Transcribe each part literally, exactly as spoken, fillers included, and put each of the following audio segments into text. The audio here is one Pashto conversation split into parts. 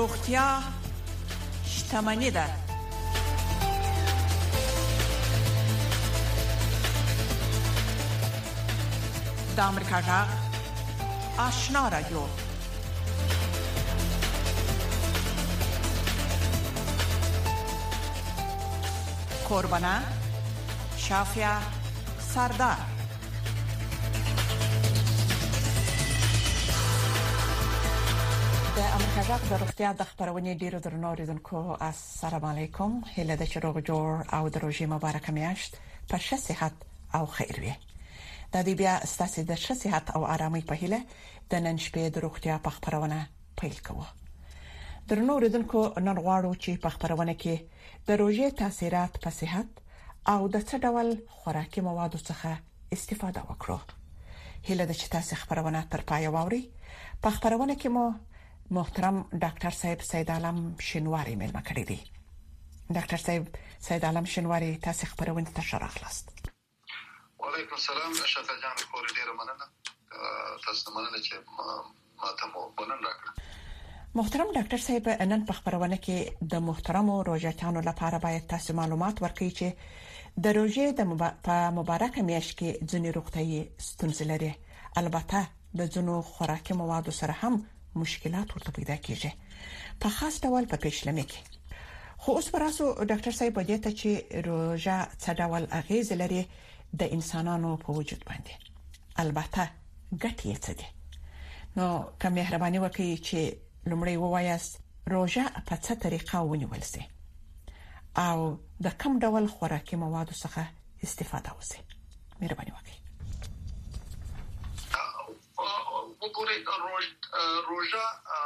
روغتیا شتمني ده. د امریکا غږ آشنا رادیو. کوربانه شافیا سردار. د امریکا غږ د روغتیا د خبرونې ډیرو درنو اوریدونکو السلام علیکم. هیله ده چې روغ جوړ او د روژې مبارکه میاشت په ښه صحت او خیر وي. د دې بیا ستاسو د ښه صحت او آرامۍ په هیله د نن شپې د روغتیا په خبرونه پیل کوو. درنو اوریدونکو نن غواړو چې په خبرونه کې د روژې تاثیرات په صحت او د څه ډول خوراکي موادو څخه استفاده وکړو. هیله ده چې تاسو خبرونه تر پای واوري. په خبرونه کې مو محترم ډاکټر صاحب سید عالم شینواری مېلمه کړی دی. ډاکټر صاحب سید عالم شینواری تاسو خبرونه ته شراخلاست. وعلیکم السلام. شاته جان خور ډیره مننه. تاسو مننه چې ما ته مو بلنه راکړه. محترم ډاکټر صاحب نن په خبرونه کې د محترمو روژه‌تانو لپاره باید تاسو معلومات ورکړئ چې د روژې د مبارکه میاشت کې ځینې روغتیايي ستونزې لري. البته د ځینو خوراکي موادو سره هم مشکلات ورته پیدا کیږي په خاص ډول په پیشلمي کې. خو اوس براسو ډاکټر صاحب دې ته چې روژه څه ډول اغیز لري د انسانانو په وجود باندې، البته ګټې څه دي. نو کوم مهرباني وکړئ چې لومړی ووایاست روژه په څه طریقه ونیول شي او د کوم ډول خوراکي موادو څخه استفاده وشي. مهرباني وکړئ. وګورئ روژه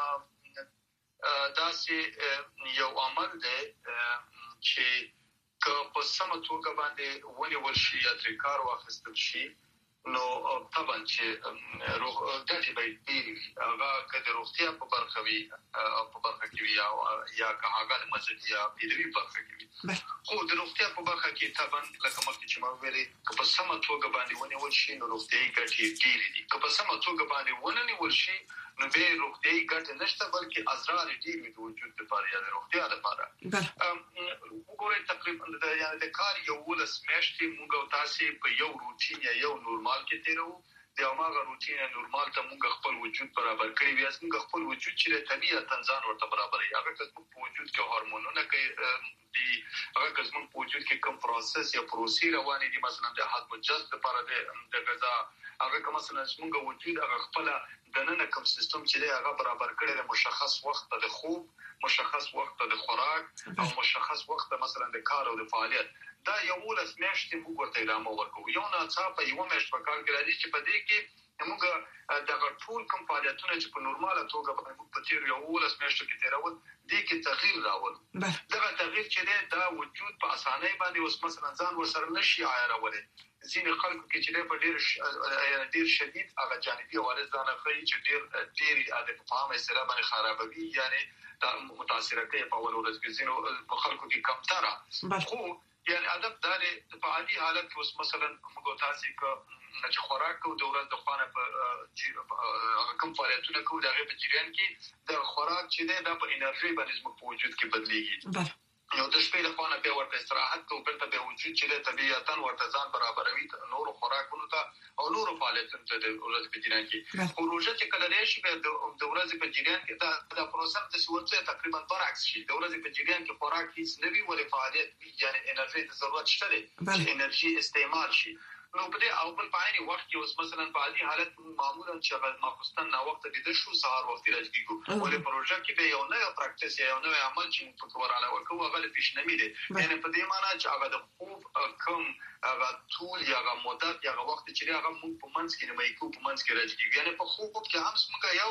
داسې یو عمل دی چې که په سمه توګه باندې ونیول شي یا ترې کار واخیستل شي نو طبعا چې روغ ګټې به ډېرې وي. هغه که د روغتیا په برخه وي په برخه کې وي یا که هغه د مذهبي یا پیروي برخه کې وي. خو د روغتیا په برخه کې طبعا لکه مخکې چې ما ویلې که په سمه توګه باندې ونیول شي نو روغتیایي ګټې ډېرې دي. که په سمه توګه باندې ونه نیول شي نو به روغتیایي ګټې نشته بلکې اضرار ډېر وي د وجود لپاره یا د روغتیا لپاره. وګورئ تقریبا د د کار یو ولس میاشتې موږ او تاسو په یو روټین یا یو نورمال کې تیرو. د هغه روټین نورمال ته موږ خپل وجود برابر کړی وي. موږ خپل وجود چې طبيعت تنظیم ورته برابرې هغه که موږ په وجود کې هورمونونه کې دي، هغه که موږ په وجود کې کوم پروسس یا پروسې روانې دي مثلا د هضم جذب لپاره د غذا، هغه که مثلا موږ وجود هغه خپل د نن کوم سیستم چې هغه برابر کړی د مشخص وخت د خوب، مشخص وخت د خوراک او مشخص وخت مثلا د کار او د فعالیت. دا یو ولس میاشتې موږ ورته ادامه ورکوو. یو نه څه په یو میاشت په کال کې راځي چې په دې کې موږ دغه ټول کوم فعالیتونه چې په نورماله توګه موږ په تیر یو ولس میاشتو کې تیرول دې کې تغییر راول. دغه تغییر چې دا وجود په اسانۍ باندې اوس مثلا ځان ورسره نشي عیارولای. ځینې خلکو کې چې په ډېر ډېر شدید هغه جانبي عوارض ځان ښیي چې ډېر ډېر عادت په فهم سره باندې خرابوي، یعنی دا متاثر کوي په اول ورځ کې ځینو خلکو کې کمتره. خو یعنی ادب دار په عادي حالت کې اوس مثلا موږ تاسو کې چې خوراک او د ورځ د خوانه په کوم فعالیتونه کوو دغه په جریان کې د خوراک چې دا په انرژي باندې زموږ په وجود کې بدلېږي. یو د شپې د خوانه به ورته استراحت کوو بل ته به وجود چې طبيعتاً ورته ځان برابروي نور خوراکونو ته او نور فعالیتونو ته د ورځ په جریان کې. خو روژه چې کله راشي به د ورځ په جریان کې دا د پروسس د سوچه تقریبا برعکس شي. د ورځ په جریان کې خوراک هیڅ نه وي ولې فعالیت وي، یعنی انرژي د ضرورت شته چې انرژي استعمال شي. نو په دې او بل پایني وخت کې اوس مثلا په عادي حالت معمولا چې ماخستن نا وخت د شو سهار وخت راځي کو ولې پروژه کې به یو نه پریکټیس یو نه عمل چې په کوراله ورکو هغه پیشنهاد دي. یعنی په دې معنی چې هغه د خوب کم هغه ټول یا هغه مدت یا هغه وخت چې هغه موږ په منځ کې نه مې کو په منځ کې راځي. یعنی په خوب کې هم څنګه یو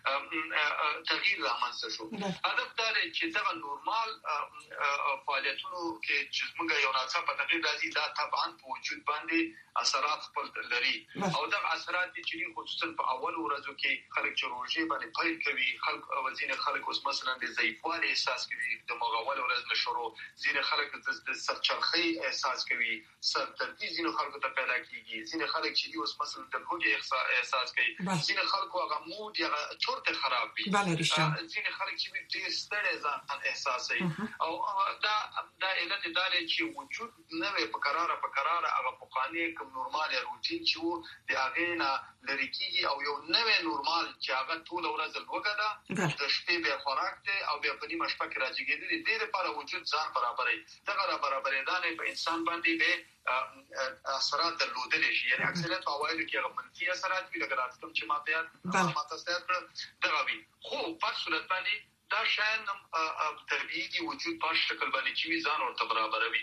تغییر رامنځته شو. ادب دار چې دا نورمال فعالیتونو کې چې موږ یو ناڅاپه تغییر راځي دا طبعا په وجود باندې اثرات خپل لري او دا اثرات چې خصوصا په اول ورځو کې خلک چې روزي باندې پیل کوي خلک وزین خلک اوس مثلا د ضعیفوالي احساس کوي د مغول ورځ نشورو ځینې خلک د سرچرخي احساس کوي سر ترتیب ځینې خلکو ته پیدا کیږي ځینې خلک چې اوس مثلا د هوګي احساس کوي ځینې خلکو هغه مود یا چورته خراب وي ځینې خلک چې ډېر ستړي ځان احساسوي او دا دا علت دا چې وجود نوې په قراره په قراره هغه په قانې کوم نورمال روټین چې وو د هغه نه لري کیږي او یو نوې نورمال چې هغه ټول ورځ لوګه ده د شپې به خوراک ته او بیا په نیمه شپه کې راځيږي د دې لپاره وجود ځان برابرې دا برابرې دا نه په انسان باندې به اثرات درلودل شي یعنی اکثریت اوایل کې هغه منفي اثرات وي لکه راځم چې ماته ماته ستاسو دا وي خو په صورت باندې دا شاین طبيعي وجود په شکل باندې چې ځان ورته برابروي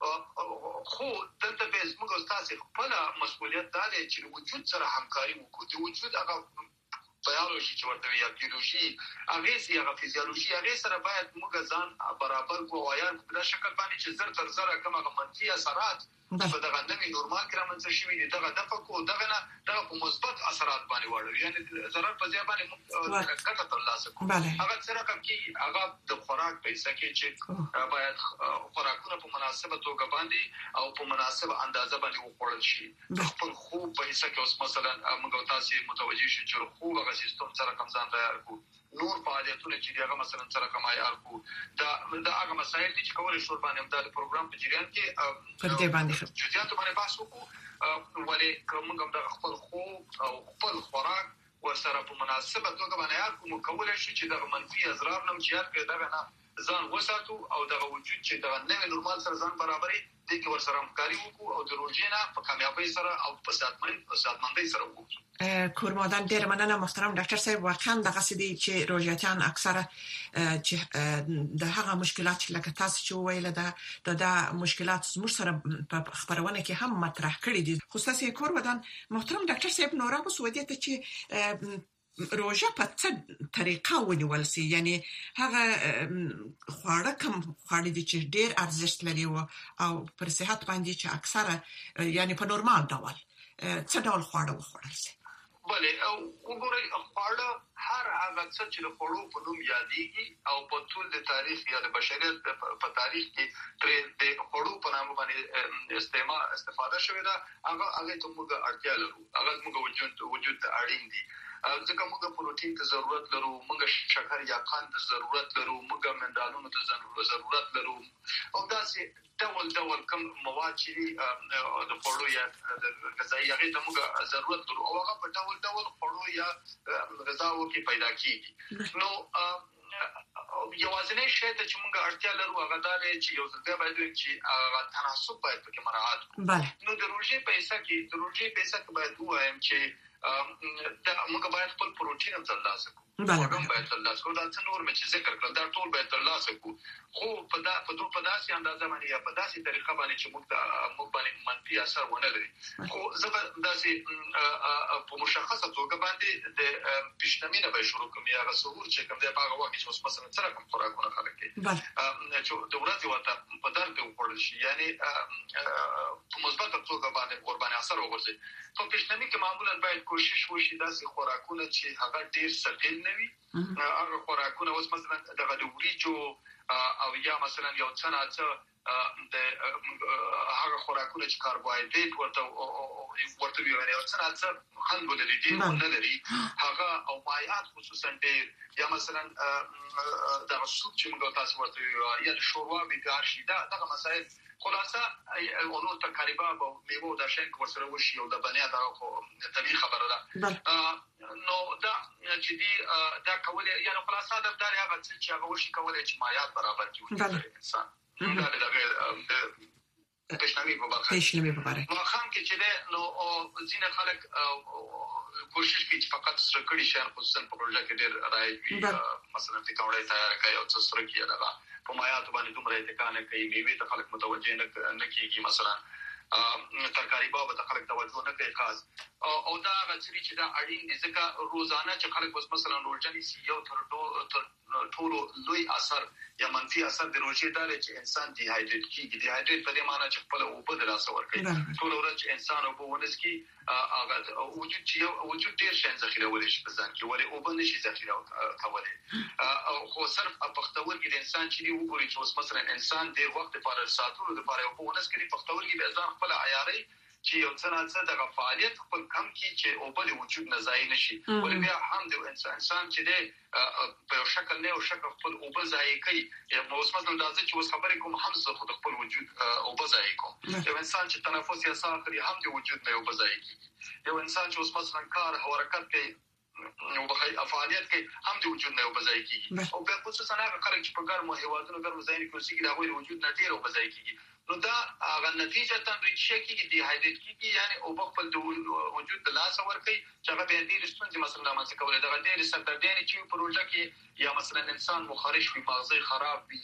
خو دلته به زموږ استاد خپل مسؤلیت دا دی چې وجود سره همکاري وکړو د وجود هغه بیولوژي چې ورته یا بیولوژي هغه سي هغه فزیولوژي هغه سره باید موږ ځان برابر کوو یا په شکل باندې چې زر تر زر کومه منفي اثرات په دغه نوې نورمال کې رامنځته شوي دي دغه د فکو دغه نه دغه په مثبت اثرات باندې وړي یعنی ضرر په ځای باندې موږ ګټه ترلاسه کوو هغه سره کوم کې هغه د خوراک پیسې کې چې باید خوراکونه په مناسبه توګه باندې او په مناسبه اندازه باندې وخوړل شي خپل خوب پیسې کې اوس مثلا موږ تاسو متوجي شو چې خوب هغه سیستم سره کوم ځان تیار کو نور فعالیتونه چې هغه مثلا سره کوم عیار کو دا دا هغه مسایل چې کولای شو باندې د پروګرام په جریان کې پر دې باندې جزئیات باندې بحث وکړو ولې کوم د خپل خوب او خپل خوراک ورسره په مناسبه توګه باندې عیار کوم کولای شو چې د منفي اضرار نه مچیار کې دا نه ځان وساتو او د وجود چې د نوې نورمال سره ځان برابرۍ د کې ورسره همکاري وکړو او د روزینه په کامیابی سره او په ساتمن او ساتمندۍ سره وکړو کورمادان ډیر مننه محترم ډاکټر صاحب واقعا د قصدي چې روزياتان اکثره چې د هغه مشکلات چې لکه تاسو چې ویل دا د مشکلات زموږ سره په خبرونه کې هم مطرح کړي دي خصوصي کورمادان محترم ډاکټر صاحب نورا په سعودي ته چې روزه په څه طریقه ونیول سي یعنی هغه خواړه کوم خواړه دي چې ډېر ارزښت لري او پر صحت باندې چې اکثره یعنی په نورمال ډول څه ډول خواړه وخوړل سي بله او وګورئ خواړه هر هغه څه چې له خوړو په نوم یادېږي او په ټول د تاریخ یا د بشریت په تاریخ کې تر د خوړو په نامه باندې استعمال استفاده شوې ده هغه هغه ته موږ اړتیا لرو هغه موږ وجود وجود ته اړین دي ځکه موږ پروتین ته ضرورت لرو موږ شکر یا قند ته ضرورت لرو موږ منرالونو ته ضرورت لرو او داسې ډول ډول کوم مواد چې د خوړو یا د غذایي هغه ته موږ ضرورت لرو او هغه په ډول ډول خوړو یا غذاو کې پیدا کیږي نو یوازینی شی ته چې موږ اړتیا لرو هغه دا دی چې یو ځل باید چې هغه تناسب باید پکې مراعات کړو نو د روزي پیسې کې د روزي پیسې کې باید وایم چې دا موږ باید خپل پروتین هم ترلاسه کړو هغه باید ترلاسه کړو دا څه نور مې چې ذکر کړل دا ټول باید ترلاسه کړو خو په دا په دوه په داسې اندازه باندې یا په داسې طریقه باندې چې موږ د موږ باندې منفي اثر ونه لري خو زه داسې په مشخصه توګه باندې د پیشنمینه به شروع کوم یا سحور چې کوم دی په هغه وخت چې اوس مثلا سره کوم خوراکونه خلک کوي چې د ورځې وته په درد وخوړل شي یعنی په مثبت توګه باندې قرباني اثر وګرځي په پیشنمی کې معمولا باید کوشش وشي داسې خوراکونه چې هغه ډیر ثقيل نه وي هغه خوراکونه اوس مثلا د وریجو او یا مثلا یو څنګه چې د هغه خوراکونه چې کاربوهایډریټ ورته ورته وي یو څنګه چې خوند ولري دي نه لري هغه او مایعات خصوصا ډېر یا مثلا د سوپ چې موږ تاسو ورته یا شوروا بيګار شي دا دغه مسائل خلاصه اونو تقریبا به میوه د شین ورسره وشي او د بنیا دا خو طبيعي خبره ده نو دا چې دی دا کولای یعنی خلاصه د داري هغه چې هغه وشي کولای چې مایعات برابر کړي انسان دا د پښنامي په برخه پښنامي په برخه ما خام کې چې ده نو ځینې خلک کوشش کوي چې فقط سره کړي شي خصوصا په پروژه کې ډېر راځي مثلا په کاوړې تیار کوي او څه سره کیږي دا په مایعات باندې دومره اتکانه کوي میوه ته خلک متوجه نه کیږي مثلا ترکاری باب ته خلک توجه نه کوي خاص او دا غوښتي چې دا اړین دي ځکه روزانه چې خلک اوس مثلا روزانه سی یو تر ټول لوی اثر یا منفي اثر د روزي دار چې انسان دی هایډریټ کیږي دی هایډریټ په دې معنی چې خپل او په دراسه ورکړي ټول ورځ انسان او په ونس کې هغه وجود چې وجود ډیر شین ذخیره ولې شي په ځان کې ولې او باندې شي ذخیره کولای او خو صرف پختور کې د انسان چې دی وګوري چې اوس مثلا انسان د وخت لپاره ساتلو لپاره او په ونس کې پختور کې به ځان خپل عیاري چې یو څه نه څه د فعالیت خپل کم کی چې او بل وجود نه ځای نشي ولې بیا هم د انسان انسان چې دی په شکل نه او شکل خپل او بل ځای کوي یا اوس مثلا د ځکه چې اوس خبرې کوم هم زه خود خپل وجود او بل ځای کوم یو انسان چې تنفس یا ساه اخلي هم د وجود نه او بل ځای کوي یو انسان چې اوس مثلا کار او حرکت کوي نو به فعالیت کوي هم د وجود نه او بل ځای کوي او په خصوصا هغه خلک چې په ګرمو هیوادونو ګرمو ځایونو کې اوسېږي دا وایي وجود نه ډیر او بل ځای کوي نو دا هغه نتیجه تم ریچ کیږي دی هایډریټ کیږي یعنی او خپل د وجود د لاس ور کوي چې هغه به دې رسټون مثلا ما څه کولای دا ډېر سردردانه چې پروژه کې یا مثلا انسان مخارج وي مغزي خراب وي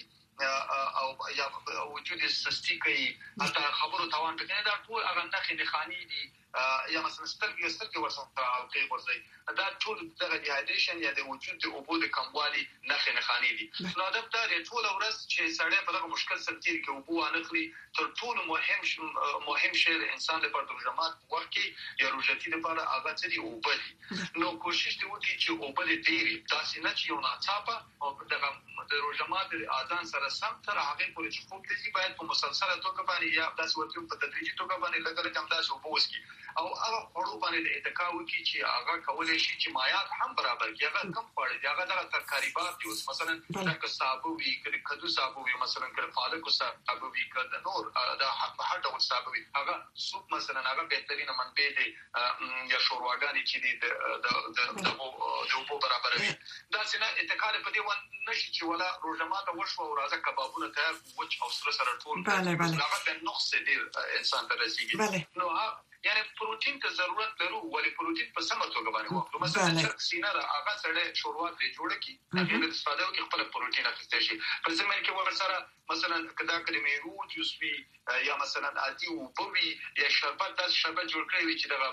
او یا وجود سستی کوي حتی خبرو توان پکې دا ټول هغه نخې نخانی دي یا مثلا سترګې سترګې ورسره حلقې ورځي دا ټول دغه ډیهایډریشن یا د وجود د اوبو د کموالي نخې نخانی دي نو دا د ټول ورځ چې سړی په دغه مشکل سره تیر کې اوبو انخلي تر ټولو مهم مهم شی د انسان لپاره د روزمات وخت کې یا روزتي لپاره هغه څه دی اوبه نو کوشش دی وکړي چې اوبه ډېری تاسو نه چې یو ناڅاپه او دغه د روزمات د اذان سره سم تر هغه پورې چې خوب دي باید په مسلسله توګه باندې یا تاسو ورته په تدریجي توګه باندې لګل کم تاسو اوبه وسکي او هغه خورو باندې د اتکا وکړي چې هغه کولای شي چې مایات هم برابر کړي هغه کم پړي هغه دغه ترکاریات دي مثلا دغه صابو وی کدو صابو وی مثلا کله پالک صابو وی کده نور دا هر ډول صابو وی هغه سوپ مثلا هغه بهترینه منبع دي یا شورواګانی چې دي د د د اوبو برابر وي دا څنګه اتکا په دې ون نشي چې ولا روزمات وشو او راځه کبابونه تیار وچ او سره سره ټول هغه د نقص دي انسان ته رسیږي نو یعنی پروتین ته ضرورت لرو ولې پروتین په سمه توګه باندې وخت مثلا چرګ سینه را هغه سره شوروا دی جوړ کی هغه د استفاده کوي خپل پروتین اخیستل شي په زمين کې ور سره مثلا کدا کلمې رو جوس وی یا مثلا عادي او بوي یا شربت د شربت جوړ کړی وي چې د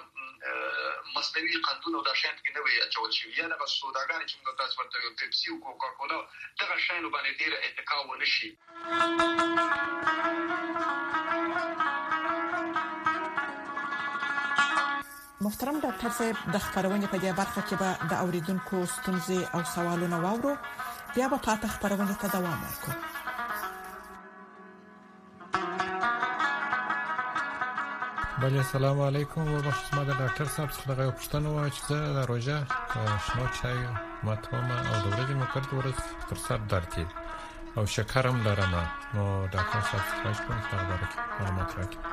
مصنوعي قندونو د شانت کې نه وي اچول شي یا د سوداګان چې موږ تاسو ورته یو پیپسي او کوکا کولا دغه شانو باندې ډیر اتکا ونشي محترم ډاکټر صاحب د خبرونه په دې برخه کې به د اوریدونکو ستونزې او سوالونه واورو بیا به پاتې خبرونه ته دوام ورکړو بله السلام علیکم و بخشما د ډاکټر صاحب څخه غو پښتنه و چې د روزه شنو چای ماتومه او د ورځې مکرد ورځ تر سر درکې او شکرم لرم نو ډاکټر صاحب خواهش کوم چې خبره معلومات راکړي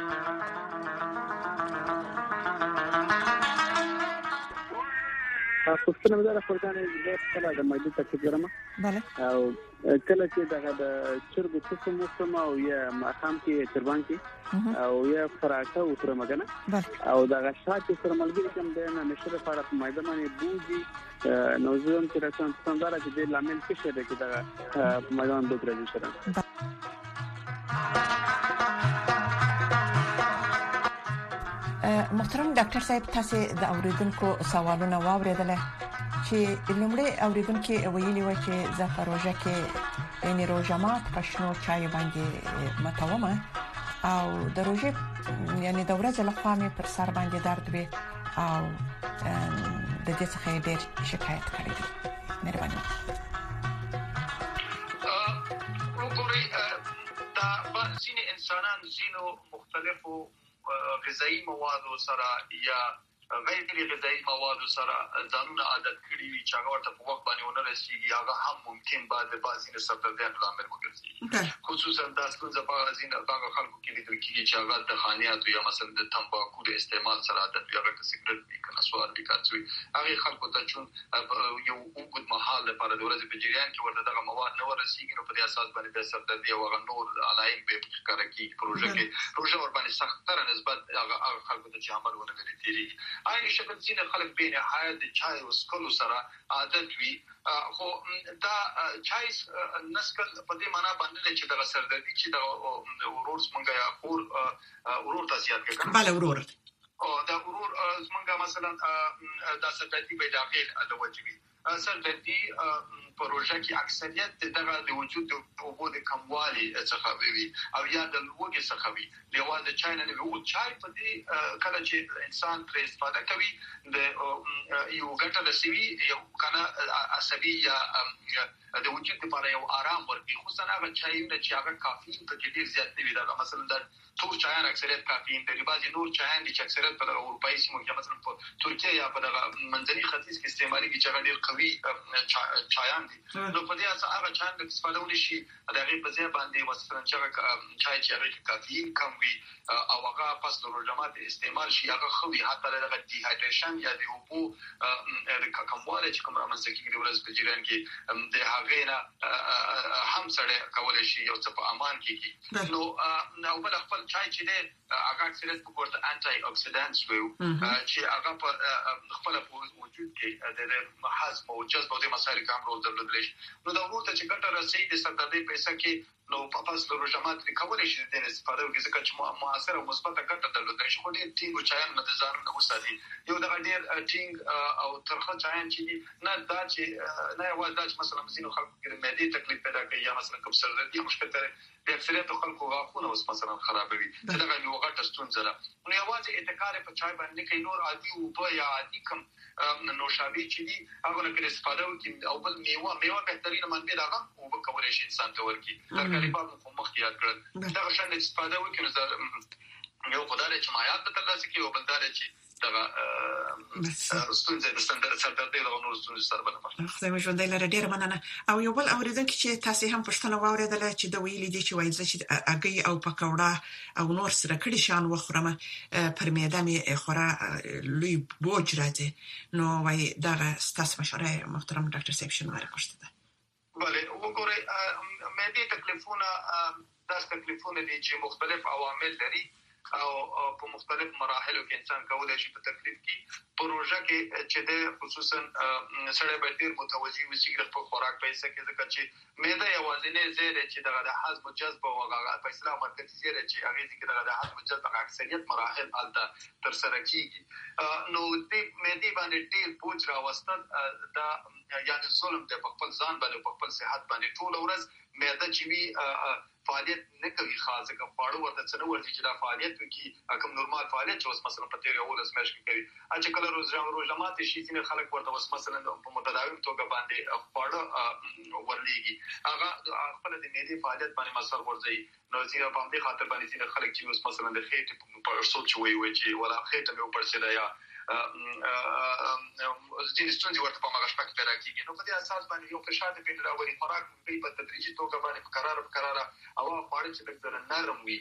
تاسو څنګه مزه فرضانه دې کله د مېډیکل تکلیف لرم bale او کله چې دغه د چرګ څه موسم او یا ماقام کې چربان کې او یا فراکه او تر مګنه او دغه شات سره ملګری کوم د نشه لپاره په مېده باندې بوجي نو زوم چې راځم څنګه راځي د لامل کې شه ده چې دغه په میدان دوه درې سره محترم ډاکټر صاحب تاسو د اوریدونکو سوالونه واوریدل چې لومړی اوریدونکو ویلي و چې زه پروژه کې یعنی روزمات پښنو چای باندې متومه او د روزې یعنی د ورځې لخوا مې پر سر باندې درد وي او د دې څخه ډېر شکایت کړی دی مهرباني وګورئ دا ځینې انسانان ځینو مختلفو غذایی مواد سره یا غیر غذایی مواد سره ځانونه عادت کړی وي چې هغه ورته په وخت باندې ونه رسیږي هغه هم ممکن بعد بعضی سببیان لامل وګرځي خصوصا د څنګه په ځینې هغه خلکو کې لیدل کېږي چې هغه د خانيات یا مثلا د تمباکو د استعمال سره عادت یا د سیګریټ وی کنه سوال دي کوي هغه خلکو ته چې یو وګد محل لپاره د ورځې په جریان کې ورته دغه مواد نه ورسیږي نو په دې اساس باندې د سردردي او نور علایم به ښکار کوي پروژه کې پروژه ور باندې سخت تر نسبت هغه خلکو ته چې عمل ونه لري تیری آی شکل ځینې خلک به نه حیات د چای او سکلو سره عادت وي خو دا چای نسکل په دې معنا باندې چې د سردردي چې د ورور څنګه یا اور ورور تاسیات کې بله ورور او دا ورور څنګه مثلا دا سردردي به داخل د وجبي سردردي پروژه کې اکثریت دغه د وجود د اوبو د کموالي څخه وي او یا د لوګي څخه وي لوازم د چای نه وي چای په دې کله چې انسان تر استفاده کوي د یو ګټه د سوي یو کنه عصبي یا د وجود لپاره یو آرام ورکړي خصوصا هغه چایونه چې هغه کافین په کې ډیر زیات دی دا مثلا د تور چایان اکثریت کافین دی بعضي نور چایان دي چې اکثریت په اروپایي سیمو کې مثلا په ترکیه یا په منځني ختیځ کې استعمالي کې چې ډیر قوي چایان دي نو په دې اساس هغه چایان د استفاده ونشي د هغه په ځای باندې مثلا چې چای چې هغه کافین کم وي او هغه پس د روزمات استعمال شي هغه خو حتی د ډي هایډریشن یا د اوبو د کمواله چې کوم رامنځته کیږي د ورځ په جریان کې د هغه نه هم سره کولای شي یو څه په امان کیږي نو نو بل خپل چای چې د هغه اکثریت په ورته انټي اکسیډانټس وي چې هغه په خپل وجود کې د هضم او جذب او د مسایل کوم رول درلودل شي نو دا ورته چې ګټه رسېږي د سردردي پیسې کې نو په فاصله روزمات ریکوري شي د استفاده وکړي ځکه چې موثر او مثبت ګټه درلودل شي خو دې ټینګ چایان نه ځان نه وساتي یو د ډیر ټینګ او ترخه چایان چې نه دا چې نه یوازې دا چې مثلا مزینو خلکو کې د معدې تکلیف پیدا کوي یا مثلا کوم سردردي مشکل لري د اکثریت خلکو غاښونه اوس مثلا خرابوي دا یو غټه ستونزه ده نو یوازې اعتکار په چای باندې کې نور عادي او په یا عادي کم نوشابه چې دي هغه نه کې استفاده وکړي او بل میوه میوه بهترینه منبع ده او به کولای شي انسان ته ورکی ترکاري په مخ کې یاد کړل دا شان استفاده وکړي یو خدای چې مایات په تاسو کې او بل دا چې دا ستونزه د سردردي له نور ستونزې سره بلنه خدای مو ژوندۍ لري ډیر مننه او یو بل اوریدونکو چې تاسو هم پښتنه واوریدل چې د ویلې دي چې وایي چې اګي او پکوړه او نور سره کړي شان وخورم پر میده می خورا لوی بوج راځي نو وایي دا ستاسو مشوره محترم ډاکټر صاحب شنو راکوشته ده بله وګورئ مېدی تکلیفونه داس تکلیفونه دي چې مختلف عوامل لري او په مختلف مراحلو کې انسان کولای شي په تکلیف کې پروژه کې چې د خصوصا سره به ډیر متوجي وي چې په خوراک پیسې کې ځکه چې معده یوازینی زیره چې دغه د هضم او جذب او هغه په اسلام مرکزي زیره چې هغه کې دغه د هضم او جذب اکثریت مراحل الته تر سره کیږي نو د معده باندې ډیر بوج راوستل دا یعنی ظلم د خپل ځان باندې په خپل صحت باندې ټول ورځ معده چې وی فعالیت نه کوي خاصه کوم پاړو ورته څنګه ورته چې دا فعالیت وکي کوم نورمال فعالیت چې اوس مثلا په تیر یو ورځ مېش کوي چې کله روز روزمات شي چې خلک ورته اوس مثلا په متداوم توګه باندې پاړو ورلېږي هغه خپل د معدې فعالیت باندې مسر ورځي نو چې په دې خاطر باندې چې خلک چې اوس مثلا د خېټې په ارسل چوي وي چې ولا خېټه مې ورسره یا ځینې ستونزې ورته په مغشپک پیدا کیږي نو په دې اساس باندې یو فشار د پیدا راوړي خوراک په تدریجي توګه باندې په قرار په قرار او خواړه چې د نرم وي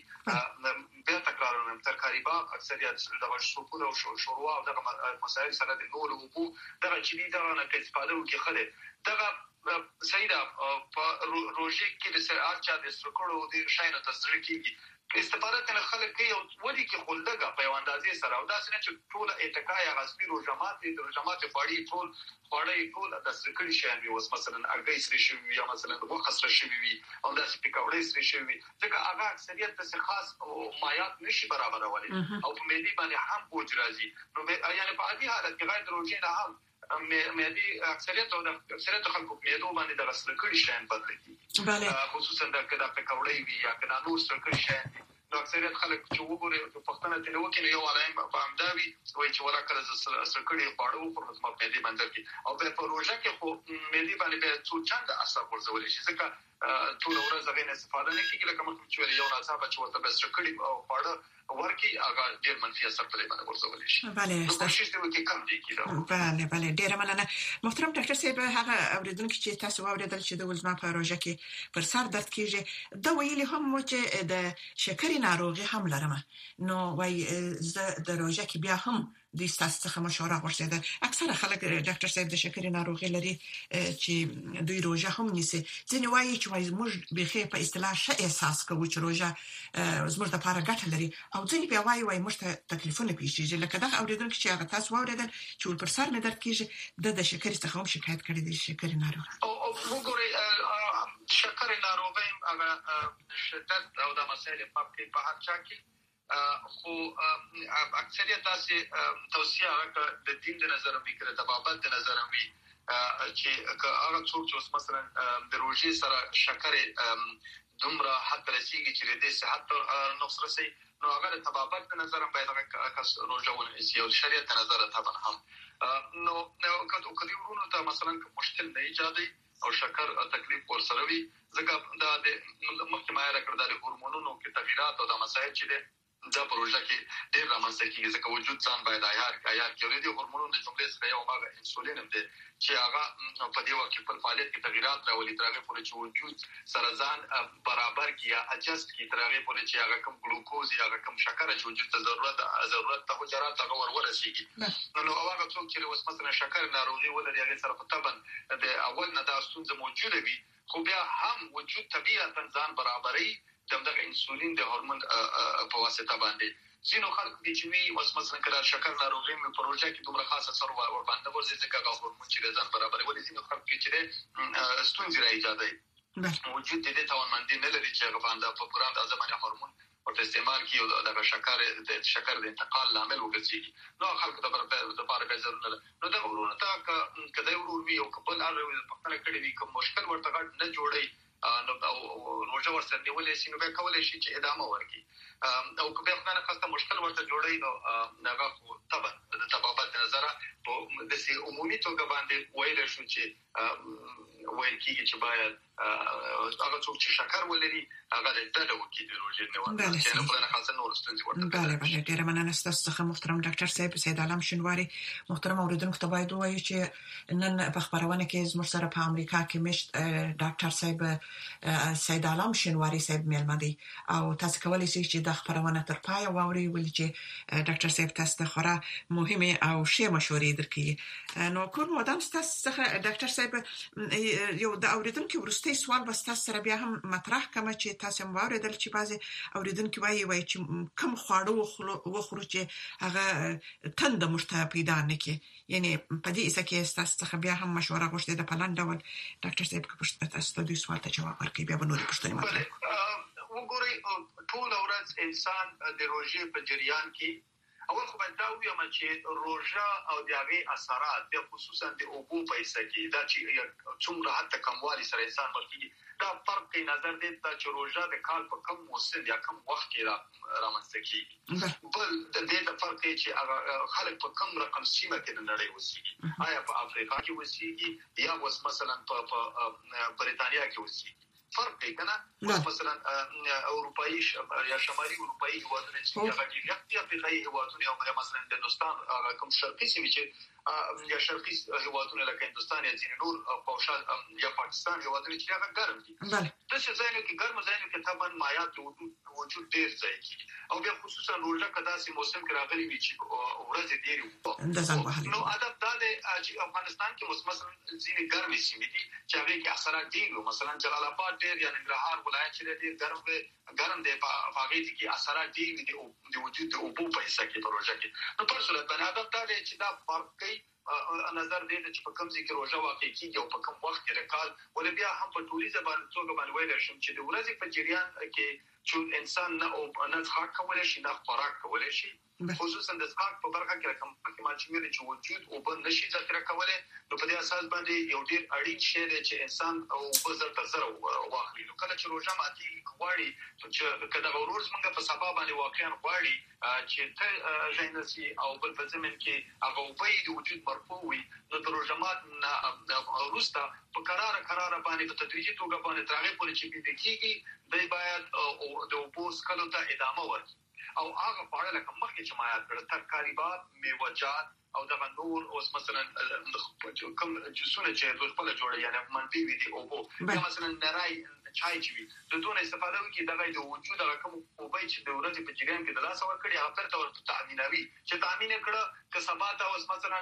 بیا تکرارونه ترکاري با اکثریت د شوپور او شوروا او دغه مسایل سره د نور او بو دغه چې دغه نه استفاده وکړي خله دغه سیدا په روزي کې د سرعت چا د سکړو د شاینه تصدیق کیږي استفاده کنه خلک کې او ودی کې خلګه په اندازې سره او دا څنګه چې ټول اعتکای غصبي روزمات د روزمات فاړي ټول فاړي ټول د سکړي شان وي اوس مثلا اګي سری شوی یا مثلا وخت سره شوی وي او د سپیکاوړې سری شوی ځکه هغه اکثریت د خاص او مایات نشي برابرولې او په مېدی باندې هم بوج راځي نو یعنی په دې حالت کې غیر روزي نه هم مېدی اکثریت او د اکثریت خلکو په مېدو باندې د سکړي شان بدلېږي بله خصوصا د کډه په کاوړې وي یا کډه نور سکړي شان نو اکثریت خلک چې وګوري په پښتنه تلو کې یو علایم په امداوي وایي چې ولا کله سکړي خواړو پر مطمئن مېدی باندې کې او په پروژه کې خو مېدی باندې به څو چند اثر ورزول شي ځکه ټول ورځ غوښنه استفاده نه کیږي لکه مخکې چې یو ناڅاپه چې ورته بس سکړي او خواړه ورکی هغه ډیر منفي اثر پرې باندې ورزول شي بله کوشش دی وکړي کم دی کیدا بله بله ډیر مننه محترم ډاکټر صاحب هغه اوریدونکو چې تاسو واوریدل چې د ولزما پروژه کې پر سر درد کیږي دا ویلي هم چې د شکرې ناروغي هم لرم نو وای زه د روژه کې بیا هم د تاسو څخه مشوره غوښتل اکثره خلک ډاکټر صاحب د شکرې ناروغي لري چې دوی روژه هم نیسي ځینې وایي چې وای موږ به په اصطلاح ښه احساس کوو چې روژه زموږ لپاره ګټه لري او ځینې بیا وایي وای موږ ته تکلیفونه پیښیږي لکه دا اوریدونکو چې هغه تاسو واوریدل چې ول پر سر مې درد کیږي د شکرې څخه هم شکایت کړی دی شکرې ناروغي او وګورئ شکرې ناروغي هغه شدت او د مسایل په هر چا کې خو اکثریت تاسو توصیه د دین د نظر وکړه د بابت د نظر وی چې هغه څوک چې مثلا د روزي سره شکر دومره حد رسیدي چې د صحت نقص رسي نو هغه تبابت نظر باید هغه روزه ونیسي او شریعت نظر طبعا هم نو نو کله کله ورونو ته مثلا مشکل نه ایجادي او شکر تکلیف ورسره وي ځکه دا د مخکې ما را کړل د هورمونونو کې تغیرات او د مسایل چې دا پروژه کې ډېر رامنځته کیږي ځکه وجود ځان باید عیار عیار کړي دي هورمونونو د جملې څخه یو ماغه انسولین هم دی چې هغه په دې وخت کې په فعالیت کې تغیرات راولي ترغه پورې چې وجود سره ځان برابر کیا اجست کی ترغه پورې چې هغه کم ګلوکوز یا هغه کم شکر چې وجود ته ضرورت ضرورت ته حجرات هغه ور ورسیږي نو هغه څوک چې اوس مثلا شکر ناروغي ولري هغه سره په تبن د اول نه دا ستونزه موجوده وي خو بیا هم وجود طبيعتا ځان برابرۍ دغه انسولین د هورمون په واسطه باندې ځینو خلک دي چې وی اوس مثلا کله شکر ناروغي په پروژه کې دومره خاصه اثر ور باندې ورزي ځکه هغه هورمون چې ځان برابر ولې ځینو خلک چې ستونزې را ایجادوي وجود دې توانمندي نه لري چې هغه باندې په پران د زمانه هورمون ورته استعمال کیو د شکر د شکر د انتقال لامل وګرځي نو خلک د برابر د لپاره ضرورت نه نو دا ورونه تا کله ورور وی او خپل اړه په خپل کړي وی کوم مشکل ورته غټ نه جوړي نو روزه ورسره نیولې شي نو به کولای شي چې ادامه ورکړي او کله خدای نه خاصه مشکل ورته جوړي نو هغه خو طبعا د تبابت نظر په د سي عمومي توګه باندې ویل شو چې ویل کیږي چې باید هغه څوک چې شکر ولري هغه د ډډه وکړي د روزې نه ورته چې نه خدای خاصه نور ستونزې ورته بله بله ډیره مننه ستاسو څخه محترم ډاکټر صاحب سید عالم شینواری محترم اوریدونکو ته باید وایي چې نن په خبرونه کې زموږ سره په امریکا کې مشت ډاکټر صاحب سید عالم شینواری صاحب ملمدي او تاسو کولای شئ چې د خبرونه تر پای واوري ولې چې ډاکټر صاحب تاسو ته خورا مهمه او شی مشورې درکړي نو کوم ودان تاسو څخه ډاکټر صاحب یو د اوریدونکو ورسته سوال بس تاسو سره بیا هم مطرح کوم چې تاسو هم واردل چې بازي اوریدونکو وایي وایي چې کم خواړه وخورو چې هغه تند مشته پیدا نه کی یعنی په دې څه کې تاسو څخه بیا هم مشوره غوښته د پلان ډول ډاکټر صاحب کو پښتنه تاسو ته د سوال ته جواب ورکړي بیا به نور پښتنه مطلب وګورئ ټول ورځ انسان د روزي په جریان کې اول خو باید دا ویم چې روزه او د هغه اثرات د خصوصا د اوبو په حصہ کې دا چې څومره حتی کموالي سره انسان مرګي دا فرق کې نظر دی چې روزه د کال په کم موسم یا کم وخت کې را رامنځته کیږي بل د دې د فرق چې هغه خلک په کم رقم سیمه کې د نړۍ وسیږي آیا په افریقا کې وسیږي یا وس مثلا په بریتانیا کې وسیږي فرق دی کنه مثلا اروپאי یا شمالي اروپאי هیوادونه چې هغه دي یا افریقایي هیوادونه او مثلا د هندستان کوم شرقي سیمې چې یا شرقي هیوادونه لکه هندستان یا ځینې نور پوشال یا پاکستان هیوادونه چې هغه ګرم دي د څه ځای کې ګرم ځای کې طبعا مایات وجود ډیر ځای کې او بیا خصوصا روزه کدا سي موسم کې راغلي وي چې ورځ ډیر نو ادب دا چې افغانستان کې مثلا ځینې ګرمې سیمې دي چې هغه کې اثرات دي مثلا جلال آباد ډیر یا ننګرهار ولایت چې ډیر ګرم دی ګرم دی په هغه کې اثرات دي د وجود د اوبو په حصہ کې پروژه کې نو پر صورت باندې ادب دا چې دا فرق کوي نظر دې چې په کوم ځای کې روزه واقع کیږي او په کوم وخت کې رکال ولې بیا هم په ټولي زبان څنګه باندې ویل شم چې د ورځې په جریان کې چې انسان نه او نه ځخ کولای شي نه خوراک کولای شي خصوصا د ځخ په برخه کې کوم کې ما چې مې چې وجود او بل نشي ذکر کولای نو په دې اساس باندې یو ډیر اړین شی دی چې انسان او بزر تر سره واخلي نو کله چې روزه ماتي غواړي چې کله ورور څنګه په سبب باندې واقعا غواړي چې ته ژوندسي او بل په زمين کې هغه په د وجود مرفوع وي نو د روزمات نه روستا په قرار قرار باندې په تدریجي توګه باندې ترغه پورې چې بي کېږي د باید د اوبوس کلو ته ادامه ورکړي او هغه په اړه لکه مخکې چې ما یاد کړ ترکاریبات میوه‌جات او دا نور اوس مثلا کوم جوسونه چې د خپل جوړه یعنی منفي وي دي او مثلا نرای چای چې وي د دونه استفاده وکړي دغه د وجود هغه کوم اوبای چې د ورځې په جریان کې د لاس ور کړی هغه تر ورته تامینوي چې تامین کړه که سبا ته اوس مثلا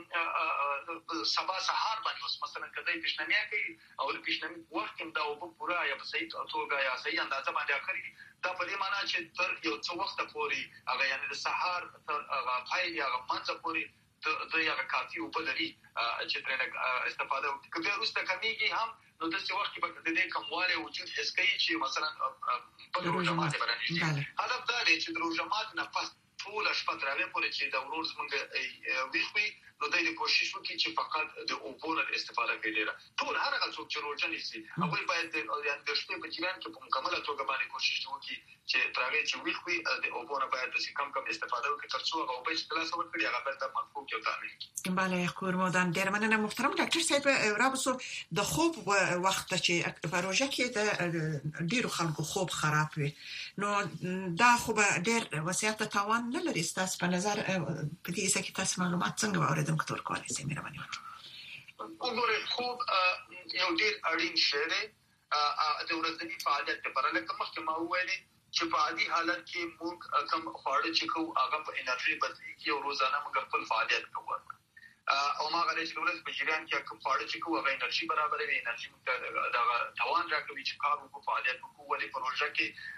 سبا سحر باندې اوس مثلا کدی پښنمیا کوي او د پښنمی وخت دا او پورا یا په صحیح توګه یا صحیح اندازه باندې اخري دا په دې معنی چې تر یو څو وخت پورې هغه یعنی د سحر تر هغه پای یا منځ پورې د د یو کافي او په لري چې ترنه استفاده وکړي که به روسته کمیږي هم نو د څه وخت په د دې کمواله وجود حس کوي چې مثلا په روزمات باندې هدف دا دی چې د روزمات نه پس ټول شپه ترغه پورې چې د ورور زمونږ ویخوي نو د دې کوشش وکړي چې فقط د اوبو نه استفاده کوي. ټول هر هغه څوک چې روزه نیسي هغه باید د شپې په جریان کې په مکمله توګه باندې کوشش وکړي چې ترغه چې ویخوي د اوبو نه باید د کم کم استفاده وکړي ترڅو هغه اوبه چې تاسو ورکړي هغه به د مفهوم کې وتامي. بله خورمودان ډیر مننه محترم ډاکټر صاحب. رابسو د خوب وخت چې په روزه کې د ډیرو خلکو خوب خراب وي نو دا خو به ډیر وسیعت توان نه لري. تاسو په نظر په دې څه کې تاسو معلومات څنګه واورئ دکتور کولای شي مهرباني وکړئ؟ وګورئ خوب یو ډیر اړین شی دی د ورځني فعالیت لپاره. لکه مخکې ما وویل چې په عادي حالت کې موږ کوم خواړه چې کوو هغه په انرژي بدلېږي او روزانه موږ خپل فعالیت کوو او ما غواړم چې ورځ په جریان کې کوم خواړه چې کوو هغه انرژي برابروي، انرژي موږ د توان راکوي چې کار وکړو فعالیت وکړو. ولې په روزه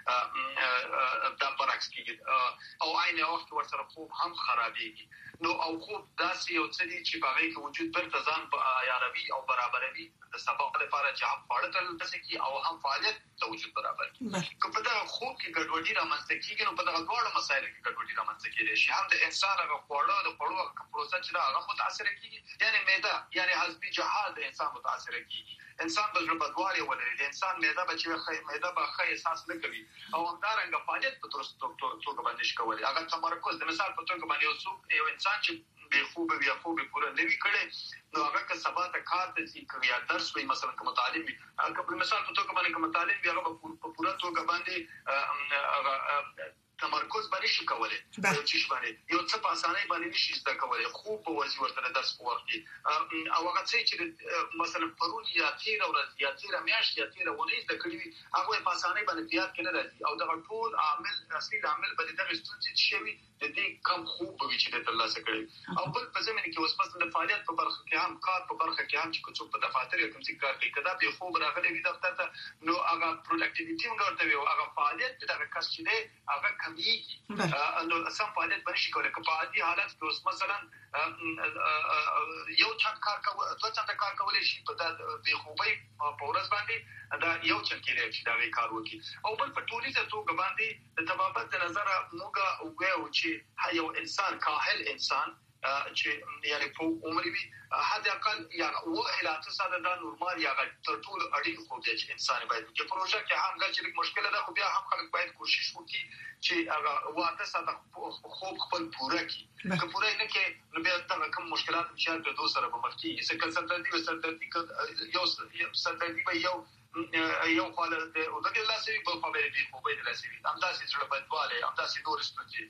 کې دا برعکس کېږي او عین وخت ورسره خوب هم خرابېږي. نو او خوب داسې یو څه دي چې په هغه کې وجود بر تزان په عیاروي او برابروي د سبب لپاره چې هم فعالیت ترلاسه کوي او هم فعالیت د وجود برابر کوي. که په دا خوب کې ګډوډي رامنځته کیږي نو په دغه ډول مسایلو کې ګډوډي رامنځته کیږي چې هم د انسان هغه خوړو د خوړو پروسه چې دا هغه متاثر کیږي، یعنی معده یعنی هضمي جهاز د انسان متاثر کیږي. انسان په ځل بدوالي ولري، د انسان معده به چې خې معده به خې احساس نه کوي او همدارنګه فعالیت په درست توګه باندې شکولي. هغه تمرکز د مثال په توګه باندې یو څوک یو انسان چې به خوب بیا خوب پوره نه وی کړي نو هغه که سبا ته کار ته چې کوي یا درس وي مثلا کوم تعلیم وي هغه په مثال په توګه باندې کوم تعلیم وي هغه په پوره توګه باندې تمرکز باندې شي کولای چې باندې یو څه په اسانۍ باندې نشي زده کولای. خوب په وځي ورته درس په وخت کې او هغه چې مثلا پرون یا تیر ورځ یا تیر میاشت یا تیر ونې زده کړی هغه په اسانۍ باندې یاد کړي راځي او دا ټول عامل اصلي عامل باندې د ستونزې شوی د دې کم خوب به چې د ترلاسه کړي او بل په زمینه کې اوس مثلا د فعالیت په برخه کې هم کار په برخه کې هم چې څوک په دفاتر کې کوم څه کار کوي کدا به خوب راغلی وي دفتر ته نو هغه پروډکټیویټي موږ ورته وي هغه فعالیت دا کس چې دی هغه کمیږي نو سم فعالیت باندې شي کولای. که په عادي حالت کې اوس مثلا یو چند کار کوي دوه چند کار کولای شي په د خوبۍ په ورځ باندې دا یو چند کې چې دا کار وکړي او بل په ټولیزه توګه باندې د طبابت د نظر موږ وګورو چې یو انسان کاهل انسان چې یعنی په عمر وی حد اقل یا و اله تصاد دا نورمال یا تر ټولو اړین خو د انسان باید چې پروژه کې هم ګرځي مشکله ده خو بیا هم خلک باید کوشش وکړي چې هغه واته ساده خوب خپل پوره کړي. که پوره نه کړي نو بیا دا کوم مشکلات چې د دوه سره به مخ کیږي. څه کله سردردي و سردردي یو سردردي به یو یو خاله د او د لاسي په خبرې دی خو به د لاسي همداسې زړه بدواله همداسې نور ستونزې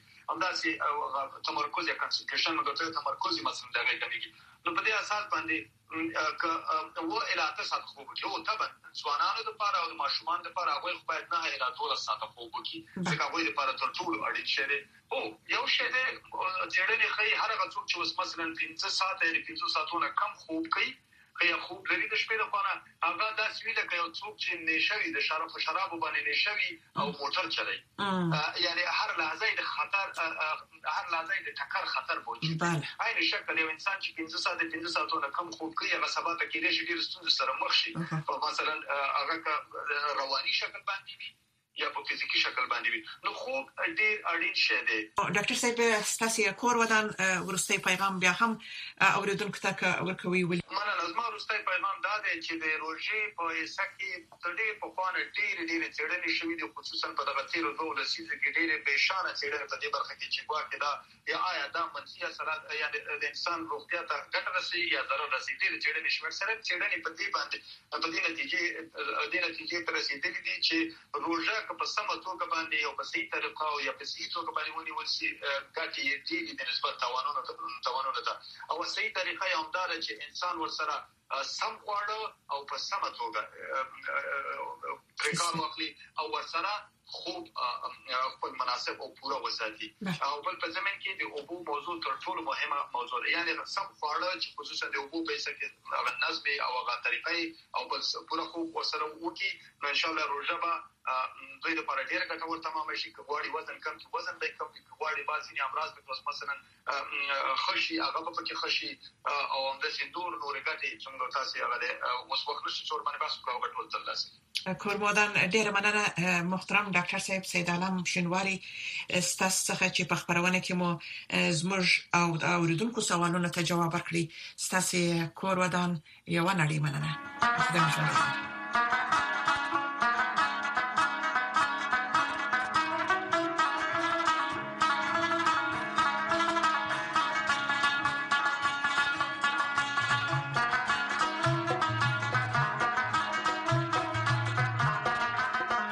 همداسې تمرکز یا کنسنټریشن مګر تمرکز مثلا دغه کوي. نو په دې اساس باندې ک و الاته سات خوب کې او طبعا ځوانانو لپاره او ماشومان لپاره هغه خو باید نه اله دوله سات خوب کې ځکه هغه لپاره تر ټولو اړین شی دی. او یو شی دی چې خی هر هغه څوک چې مثلا پنځه ساعته یا پنځه ساعتونه کم خوب کوي که خوب لري د شپې لپاره هغه د سویله کې یو څوک چې نشوي د شراب شراب باندې نشوي او موټر چلای یعنی هر لحظه د خطر هر لحظه د ټکر خطر موجود دی. عین شکل یو انسان چې پنځه ساعته پنځه ساعتونه کم خوب کوي هغه سبا ته کېږي چې ډیر ستونزې سره مخ شي او مثلا هغه رواني شکل باندې وي یا په فزیکی شکل باندې وي. نو خوب ډیر اړین شی دی. ډاکټر صاحب ستاسو کور ودان ورستي پیغام بیا هم اوریدونکو ته ورکوي. مننه. زما ورستي پیغام دا دی چې د روژې په حصہ کې د ډیر په خوانه ډیر ډیر څېړنې شوې دي خصوصا په دغه تیرو دوه لسیزو کې ډیر به شانه څېړنې په دې برخه کې چې ګواکې دا یا آیا دا منفي اثرات یا د انسان روغتیا ته ګټه رسوي یا ضرر رسوي. ډیر څېړنې شوې سره څېړنې په دې باندې په دې نتیجې د نتیجې ته رسیدلې دي چې روژه که په سمه توګه باندې او په صحیح طریقه او یا په صحیح توګه باندې ونیول شي ګټې دي د نسبت توانونو ته توانونو ته او صحیح طریقه یې همدار چې انسان ورسره سم خواړه او په سمه توګه پریکار واخلي او ورسره خوب خپل مناسب او پوره وساتي. او بل په زمين کې د اوبو موضوع تر ټولو مهمه موضوع ده، یعنی سم خواړه چې خصوصا د اوبو په څیر کې هغه نظم او هغه طریقې او بل پوره خوب وسره وکي نو ان شاء الله روزه به دوی لپاره ډیره ګټور تمام شي. کغواړي وزن کم کی وزن دای کم کی کغواړي بازي امراض په مثلا خشي هغه په کې خشي او د سندور نور ګټي څنګه تاسو هغه اوس وخت نشي څور باندې بحث کوو ټول تلاسي. کورمودان ډیره مننه محترم ډاکټر صاحب سید عالم شینواری ستاسو څخه چې په خبرونه کې مو زموږ او اوریدونکو سوالونو ته جواب ورکړي. ستاسو کورودان یو نړۍ مننه. خدای مو